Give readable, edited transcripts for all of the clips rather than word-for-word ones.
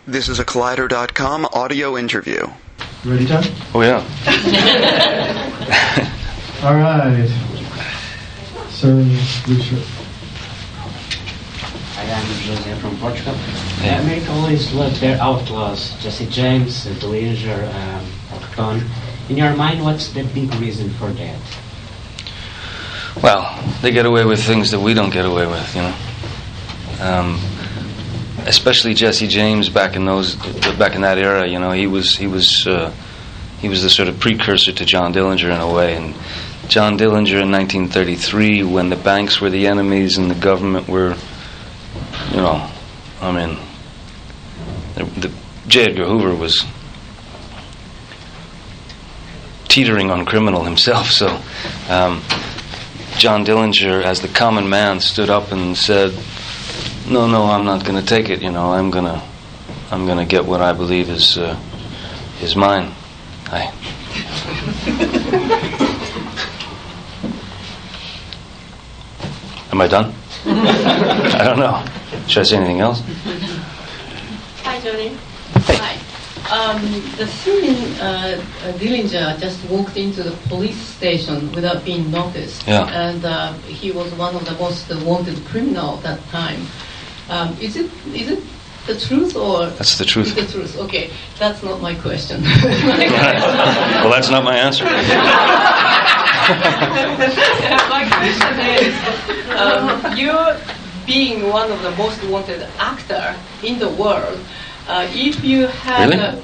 This is a Collider.com audio interview. You ready, John? Oh, yeah. All right. Sir Lucia. I am Jose from Portugal. Yeah. America always loved their outlaws, Jesse James, Dillinger, Al Capone. In your mind, what's the big reason for that? Well, they get away with things that we don't get away with, you know. Especially Jesse James back in that era, you know, he was the sort of precursor to John Dillinger in a way. And John Dillinger in 1933, when the banks were the enemies and the government were, you know, I mean, J. Edgar Hoover was teetering on criminal himself. So John Dillinger, as the common man, stood up and said, No, I'm not going to take it. You know, I'm gonna get what I believe is mine. Hi. Am I done? I don't know. Should I say anything else? Hi, Johnny. Hey. Hi. The scene in Dillinger just walked into the police station without being noticed. Yeah. And he was one of the most wanted criminal at that time. Is it the truth or? That's the truth. It's the truth. Okay, that's not my question. Well, that's not my answer. My question is, you being one of the most wanted actor in the world, if you had Really?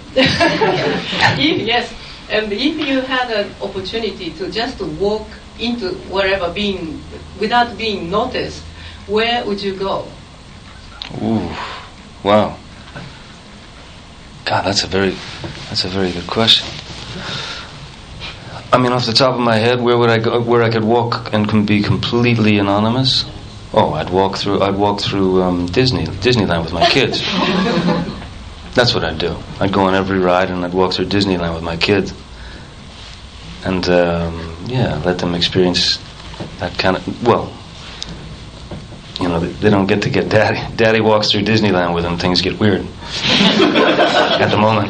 if you had an opportunity to just walk into wherever without being noticed, where would you go? Ooh, wow. God, that's a very good question. I mean, off the top of my head, where would I go? Where I could walk and can be completely anonymous? Oh, I'd walk through Disneyland with my kids. That's what I'd do. I'd go on every ride and I'd walk through Disneyland with my kids, and let them experience that kind of. Well, you know, they don't get to get Daddy. Daddy walks through Disneyland with them. Things get weird at the moment.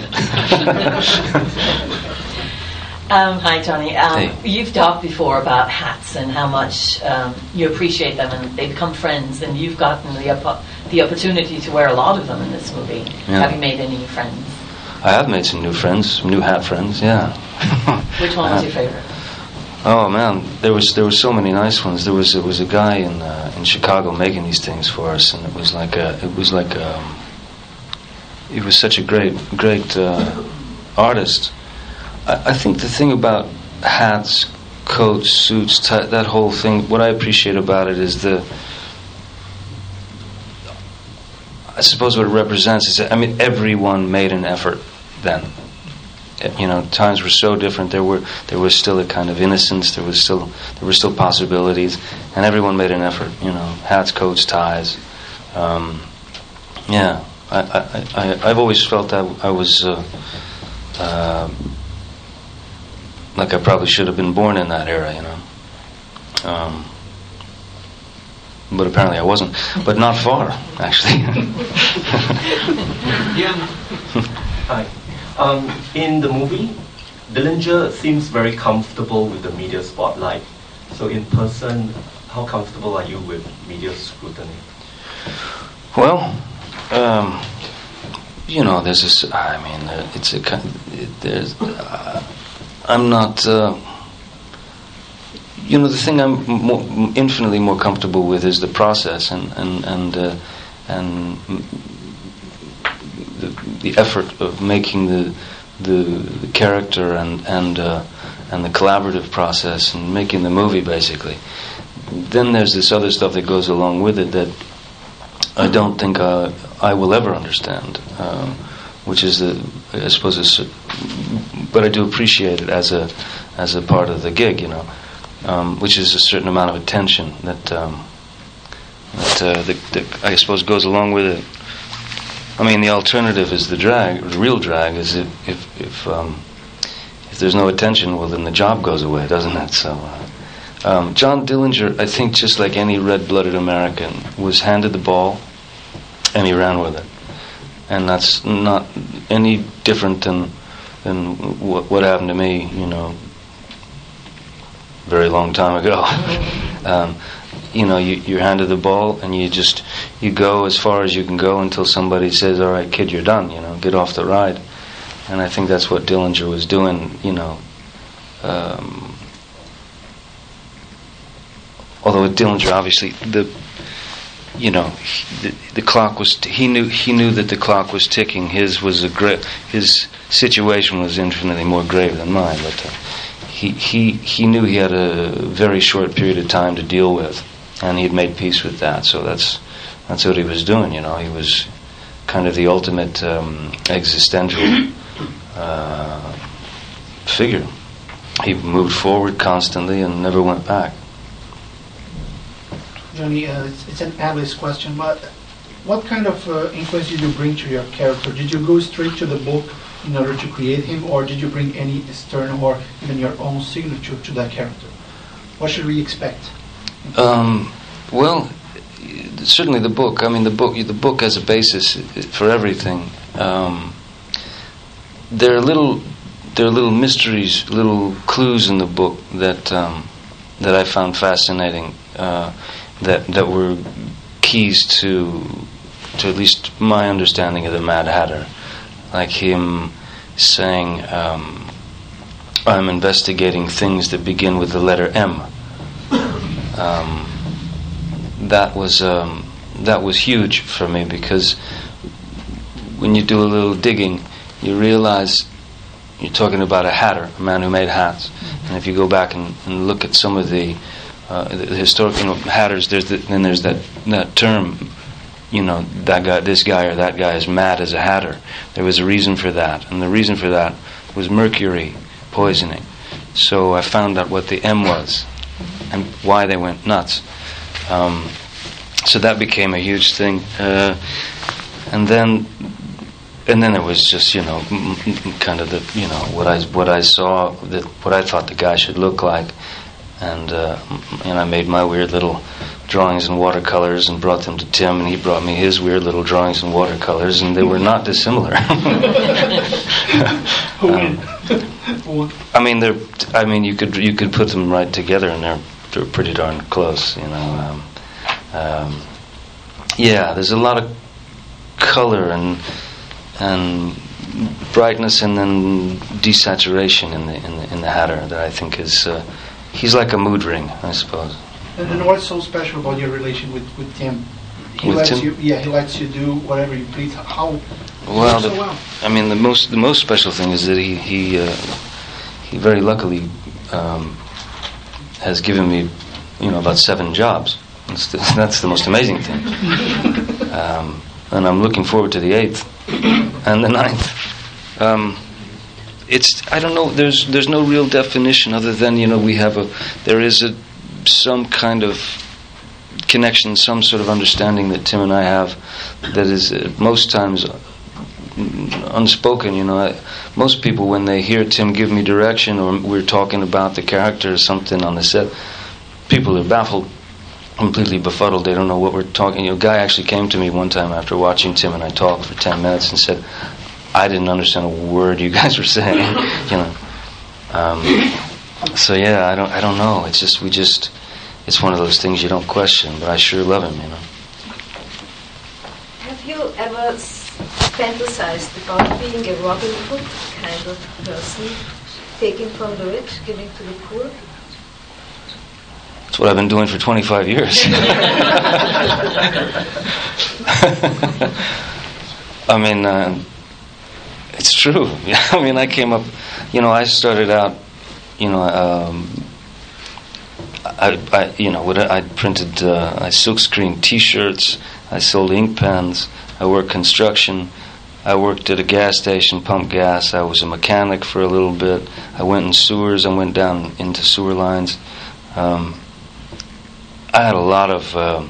Hi, Johnny. Hey. You've talked before about hats and how much you appreciate them, and they become friends. And you've gotten the opportunity to wear a lot of them in this movie. Yeah. Have you made any new friends? I have made some new friends, some new hat friends. Yeah. Which one was your favorite? Oh man, there was so many nice ones. There was a guy in Chicago making these things for us, and it was such a great artist. I think the thing about hats, coats, suits, that whole thing, what I appreciate about it is I suppose what it represents is, I mean, everyone made an effort then. You know, times were so different. There was still a kind of innocence. There were still possibilities, and everyone made an effort. You know, hats, coats, ties. I've always felt that I was like I probably should have been born in that era. You know, but apparently I wasn't. But not far, actually. Yeah. Hi. In the movie, Dillinger seems very comfortable with the media spotlight. So in person, how comfortable are you with media scrutiny? Well, you know, there's this. I mean, I'm not. You know, the thing I'm infinitely more comfortable with is the process and the effort of making the character and the collaborative process and making the movie, basically. Then there's this other stuff that goes along with it that I don't think I will ever understand, which is I suppose but I do appreciate it as a part of the gig, you know, which is a certain amount of attention that I suppose goes along with it. I mean, the alternative is the drag. The real drag is if there's no attention, well, then the job goes away, doesn't it? So, John Dillinger, I think, just like any red-blooded American, was handed the ball, and he ran with it. and that's not any different than what happened to me, very long time ago. You're handed the ball, and you go as far as you can go until somebody says, "All right, kid, you're done. Get off the ride." And I think that's what Dillinger was doing. Although with Dillinger, obviously, the clock was. He knew that the clock was ticking. His situation was infinitely more grave than mine, but he knew he had a very short period of time to deal with, and he had made peace with that. So that's what he was doing. He was kind of the ultimate existential figure. He moved forward constantly and never went back. Johnny, it's an Alice question, but what kind of influence did you bring to your character? Did you go straight to the book in order to create him, or did you bring any external or even your own signature to that character? What should we expect? Well, certainly the book. I mean, the book as a basis for everything. There are little mysteries, little clues in the book that I found fascinating. That were keys to at least my understanding of the Mad Hatter, like him saying, "I'm investigating things that begin with the letter M." That was huge for me, because when you do a little digging, you realize you're talking about a hatter, a man who made hats. And if you go back and look at some of the historic, hatters, there's that term, that guy, this guy or that guy is mad as a hatter. There was a reason for that, and the reason for that was mercury poisoning. So I found out what the M was and why they went nuts. So that became a huge thing, and then it was just kind of what I saw, what I thought the guy should look like. And I made my weird little drawings in watercolors and brought them to Tim, and he brought me his weird little drawings in watercolors, and they were not dissimilar. You could put them right together, and they're pretty darn close. There's a lot of color and brightness, and then desaturation in the Hatter that I think is. He's like a mood ring, I suppose. And what's so special about your relation with Tim? He lets you do whatever you please. How? Well, the most special thing is that he very luckily has given me about 7 jobs. That's the most amazing thing. And I'm looking forward to the 8th and the 9th. I don't know. There's no real definition other than there is some kind of connection, some sort of understanding that Tim and I have that is most times unspoken. Most people, when they hear Tim give me direction or we're talking about the character or something on the set, people are baffled, completely befuddled. They don't know what we're talking. A guy actually came to me one time after watching Tim and I talk for 10 minutes and said, "I didn't understand a word you guys were saying." So yeah, I don't know. It's just it's one of those things you don't question. But I sure love him. Have you ever fantasized about being a Robin Hood kind of person, taking from the rich, giving to the poor? That's what I've been doing for 25 years. I mean. It's true. I mean, I came up, I started out, I printed, I silkscreened T-shirts, I sold ink pens, I worked construction, I worked at a gas station, pumped gas, I was a mechanic for a little bit, I went in sewers, I went down into sewer lines. I had a lot of,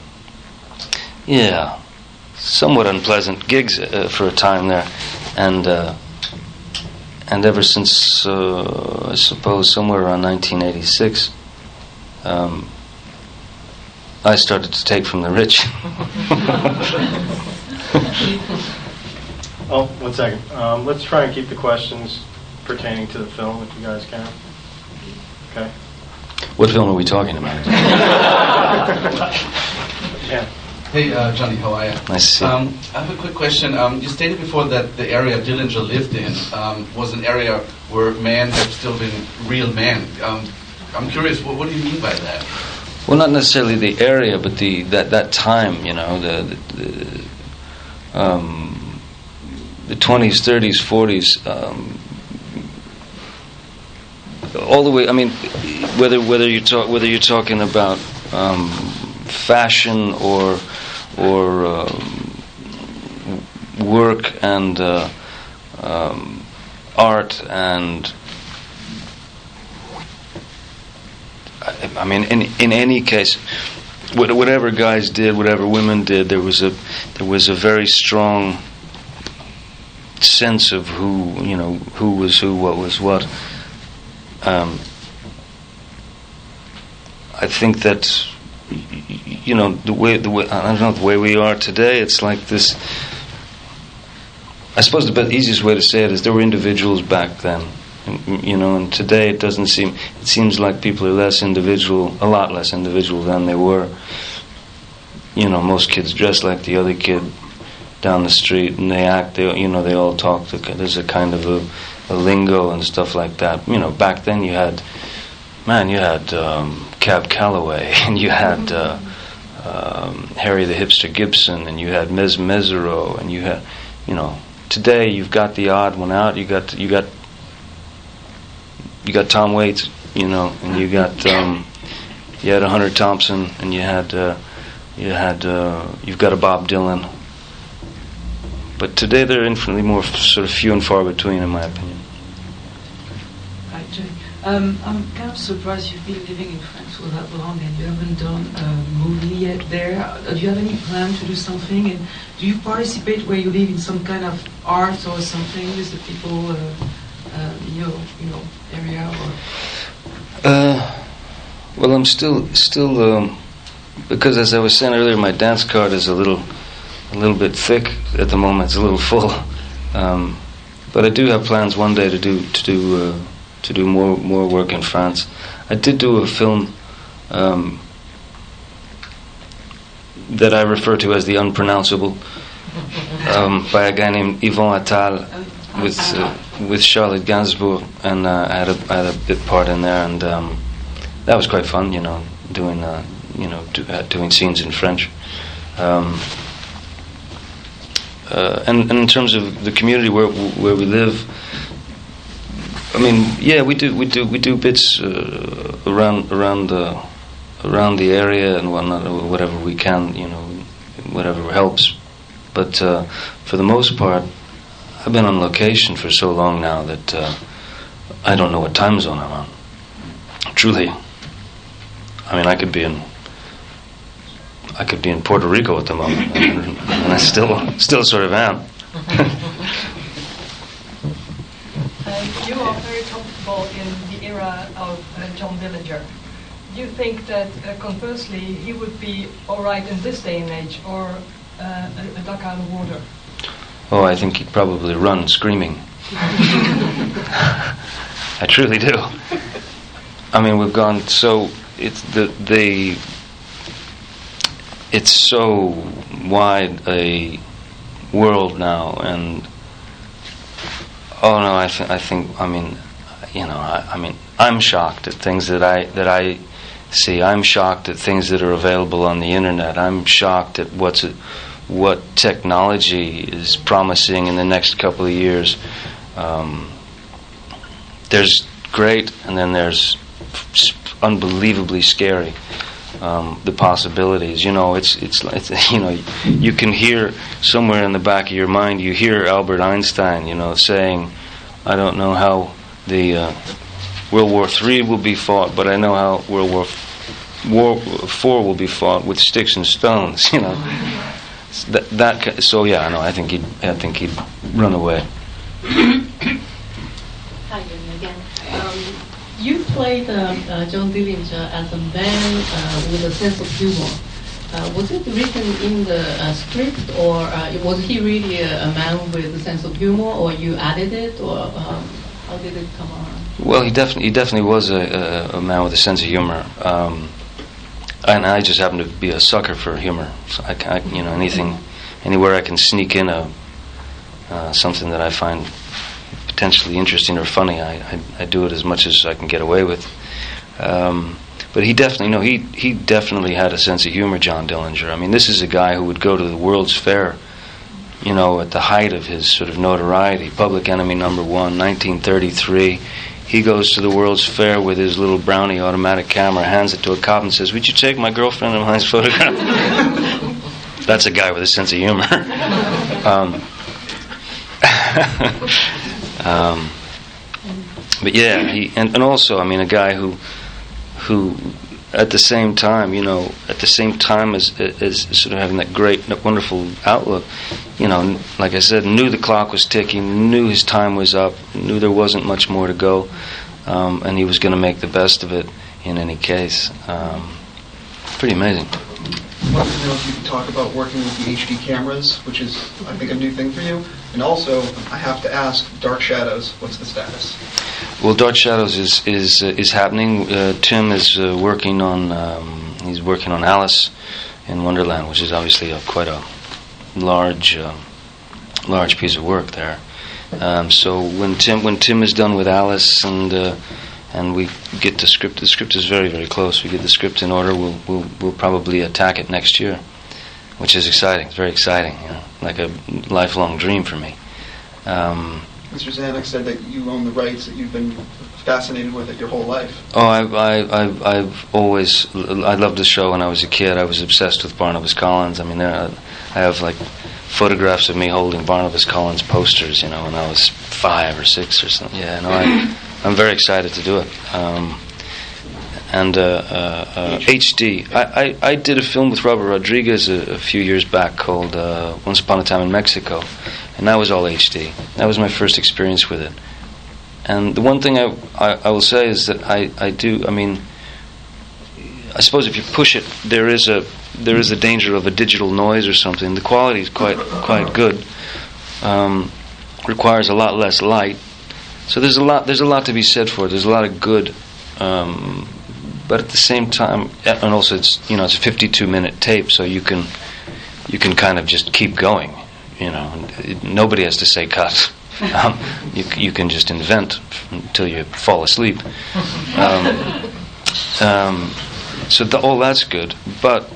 somewhat unpleasant gigs for a time there. And ever since, I suppose, somewhere around 1986, I started to take from the rich. Oh, 1 second. Let's try and keep the questions pertaining to the film, if you guys can. Okay. What film are we talking about? Yeah. Hey, Johnny, how are you? Nice to see you. I have a quick question. You stated before that the area Dillinger lived in was an area where men have still been real men. I'm curious, what do you mean by that? Well, not necessarily the area, but that time, you know, the 20s, 30s, 40s, all the way. I mean, whether you're talking about fashion or work and art and. I mean, in any case, whatever guys did, whatever women did, there was a very strong sense of who was who, what was what. I think that the way I don't know, the way we are today, it's like this. I suppose the easiest way to say it is there were individuals back then. And today it seems like people are a lot less individual than they were. Most kids dress like the other kid down the street, and they act, they all talk, there's a kind of a lingo and stuff like that. Back then you had Cab Calloway, and you had Harry the Hipster Gibson, and you had Mesero, and you had, today you've got the odd one out, you got Tom Waits, and you had a Hunter Thompson, and you've got a Bob Dylan. But today they're infinitely more sort of few and far between, in my opinion. Hi, Jay. I'm kind of surprised you've been living in France for that long and you haven't done a movie yet there. Do you have any plan to do something? And do you participate where you live in some kind of art or something with the people in your area? Or? Well, I'm still because, as I was saying earlier, my dance card is a little bit thick at the moment. It's a little full, but I do have plans one day to do more work in France. I did do a film that I refer to as the unpronounceable by a guy named Yvon Attal with Charlotte Gainsbourg, and I had a bit part in there, and that was quite fun. Doing scenes in French. And in terms of the community where we live, I mean, yeah, we do bits around the area and whatnot, whatever we can, whatever helps. But for the most part, I've been on location for so long now that I don't know what time zone I'm on. Truly, I mean, I could be in Puerto Rico at the moment, and I still sort of am. You are very comfortable in the era of John Dillinger. Do you think that conversely he would be all right in this day and age, or a duck out of water? Oh, I think he'd probably run screaming. I truly do. I mean, we've gone so it's so wide a world now, and I mean, I'm shocked at things that I see. I'm shocked at things that are available on the internet. I'm shocked at what technology is promising in the next couple of years. There's great, and then there's unbelievably scary. The possibilities, it's you can hear somewhere in the back of your mind, you hear Albert Einstein, saying, I don't know how the World War III will be fought, but I know how World War IV will be fought with sticks and stones. So yeah, I think he'd run away. Hi, again. You played John Dillinger as a man with a sense of humor. Was it written in the script, or was he really a man with a sense of humor, or you added it, or how did it come around? Well, he definitely was a man with a sense of humor, and I just happen to be a sucker for humor. So I anywhere I can sneak in something that I find potentially interesting or funny, I do it as much as I can get away with. But he definitely had a sense of humor, John Dillinger. I mean, this is a guy who would go to the World's Fair, at the height of his sort of notoriety, Public Enemy #1, 1933. He goes to the World's Fair with his little Brownie automatic camera, hands it to a cop and says, "Would you take my girlfriend and mine's photograph?" That's a guy with a sense of humor. But yeah, and also, I mean, a guy who at the same time as sort of having that great, wonderful outlook, like I said, knew the clock was ticking, knew his time was up, knew there wasn't much more to go, and he was going to make the best of it in any case. Pretty amazing. I wanted to know if you could talk about working with the HD cameras, which is, I think, a new thing for you. And also, I have to ask, Dark Shadows, what's the status? Well, Dark Shadows is happening. Tim is working on Alice in Wonderland, which is obviously quite a large piece of work there. So when Tim is done with Alice and we get the script is very, very close. We get the script in order. We'll probably attack it next year, which is exciting. It's very exciting. Like a lifelong dream for me. Mr. Zanuck said that you own the rights, that you've been fascinated with it your whole life. Oh, I've always I loved the show when I was a kid. I was obsessed with Barnabas Collins. I mean, I have like photographs of me holding Barnabas Collins posters, when I was 5 or 6 or something. Yeah, no, I'm very excited to do it. And HD. I did a film with Robert Rodriguez a few years back called Once Upon a Time in Mexico, and that was all HD. That was my first experience with it. And the one thing I will say is that I do. I mean, I suppose if you push it, there is a danger of a digital noise or something. The quality is quite good. Requires a lot less light. So there's a lot to be said for it. There's a lot of good, but at the same time, and also it's a 52-minute tape, so you can kind of just keep going. Nobody has to say cut. You can just invent until you fall asleep. So all that's good, but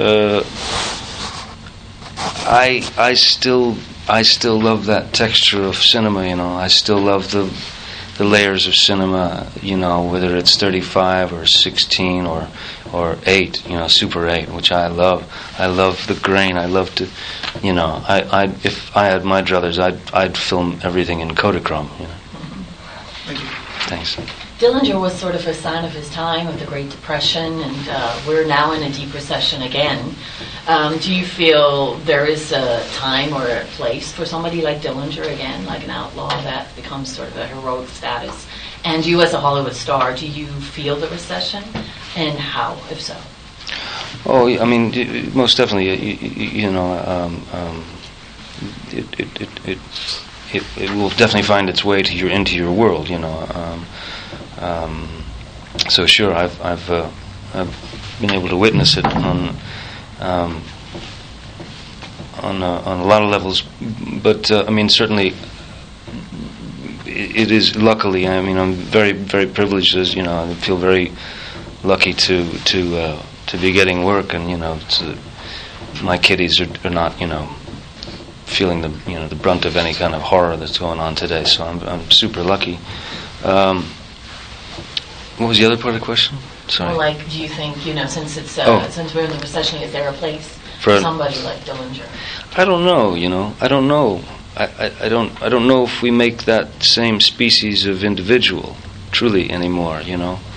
I still love that texture of cinema. I still love the layers of cinema. Whether it's 35 or 16 or 8. Super 8, which I love. I love the grain. I love to. If I had my druthers, I'd film everything in Kodachrome. Thank you. Thanks. Dillinger was sort of a sign of his time of the Great Depression, and we're now in a deep recession again. Do you feel there is a time or a place for somebody like Dillinger again, like an outlaw that becomes sort of a heroic status? And you as a Hollywood star, do you feel the recession, and how, if so? Oh, I mean, most definitely. It will definitely find its way into your world. So sure, I've been able to witness it on a lot of levels, but I mean, certainly it is. Luckily, I mean, I'm very, very privileged. As I feel very lucky to be getting work, and my kiddies are not feeling the brunt of any kind of horror that's going on today. So I'm super lucky. What was the other part of the question? Sorry. Well, do you think since it's since we're in the recession, is there a place for somebody like Dillinger? I don't know. I don't know. I don't know if we make that same species of individual truly anymore. I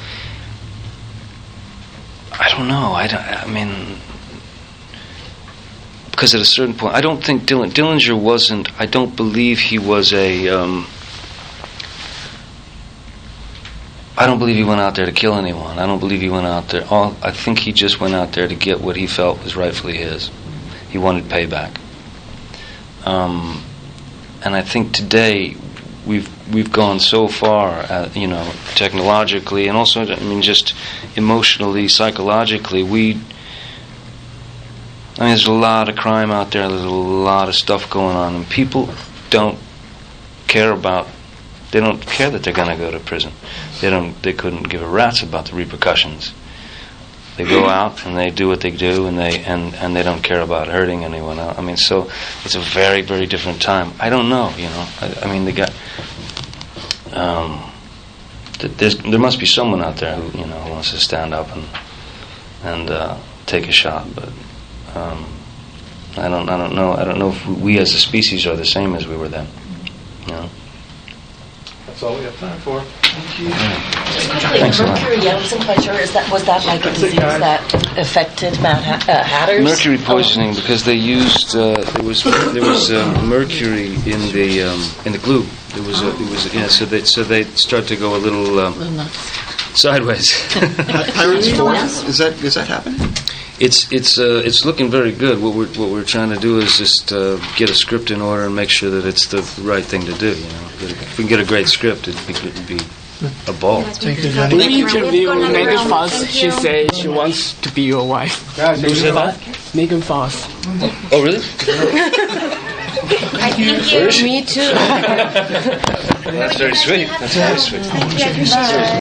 don't know. I mean, because at a certain point, I don't think Dillinger wasn't. I don't believe he was a. I don't believe he went out there to kill anyone. I don't believe he went out there. I think he just went out there to get what he felt was rightfully his. He wanted payback. And I think today we've gone so far, technologically, and also, just emotionally, psychologically. There's a lot of crime out there. There's a lot of stuff going on, and people don't care about. They don't care that they're going to go to prison. They couldn't give a rat's about the repercussions. They go out and they do what they do, and they don't care about hurting anyone else. So it's a very, very different time. I don't know, they got. There must be someone out there who who wants to stand up and take a shot, but I don't know. I don't know if we as a species are the same as we were then. That's all we have time for. Thank you. Thanks a lot. Mercury, I wasn't quite sure. Was that like a disease that affected Hatters? Mercury poisoning, because they used there was mercury in the glue. So they start to go a little sideways. Pirates 4? Is that happening? It's looking very good. What we're trying to do is just get a script in order and make sure that it's the right thing to do. If we can get a great script, it'd be a ball. In the interview with Megan Fox, she said she wants to be your wife. Who said that? Megan Fox. Oh, really? I think Where is she? Me too. That's very sweet. That's very sweet.